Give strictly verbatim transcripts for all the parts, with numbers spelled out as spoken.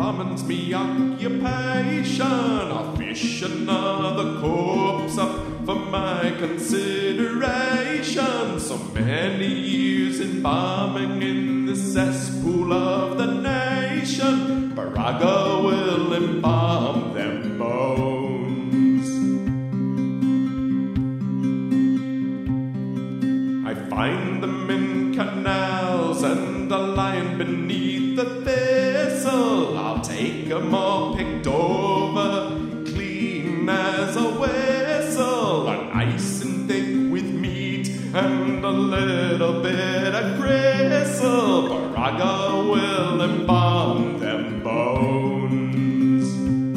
embalming's me occupation. I'll fish another corpse up for my consideration. So many years embalming in the cesspool of the nation, Baraga will embalm them bones. I find them in canals and a lying beneath the thistle. I'll take 'em all picked over, clean as a whistle, and nice and thick with meat and a little bit of gristle. Baraga will embalm them bones.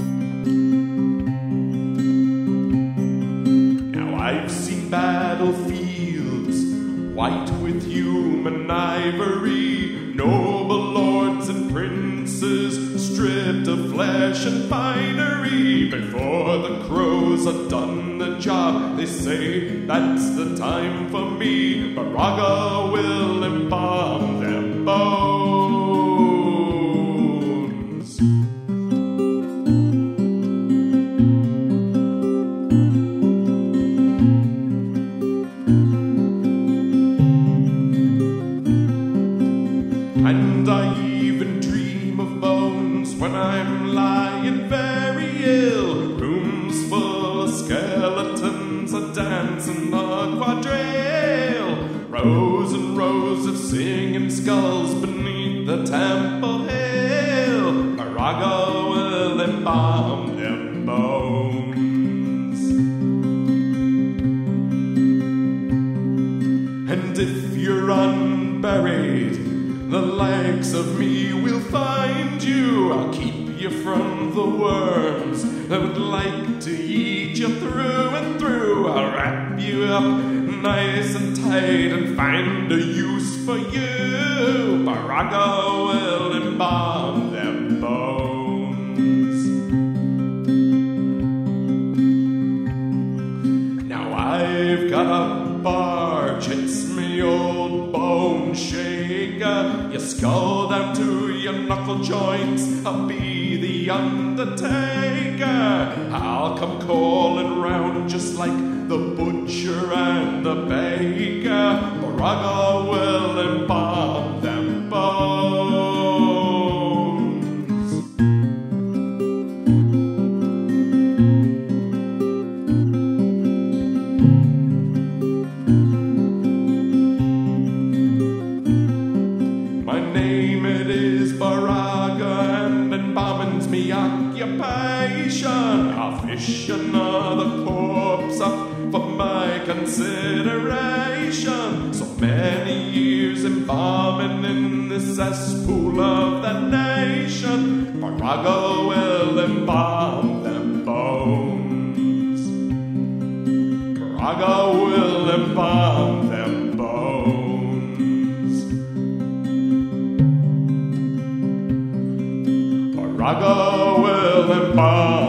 Now I've seen battlefields white with human ivory, noble lords and princes stripped of flesh and finery. Before the crows have done the job, they say that's the time for me. Baraga will embalm them bones. And I even dream of bones when I'm lying very ill. Rooms full of skeletons a dancing the quadrille. Rows and rows of singing skulls beneath the temple hill. Baraga will embalm them bones. And if you're unburied, the likes of me will find you. I'll keep you from the worms that would like to eat you through and through. I'll wrap you up nice and tight and find a use for you. Baraga will embalm them bones. Now I've got a barge, it's me old bone shaker. You skull down to your knuckle joints, I'll be the undertaker. I'll come calling round just like the butcher and the baker. Baraga will embalm them bones. My name it is Baraga, and embalming's me occupation. I'll fish another corpse up for my consideration. So many years embalming in the cesspool of the nation, Baraga will embalm them bones. Baraga will embalm them bones. Baraga will embalm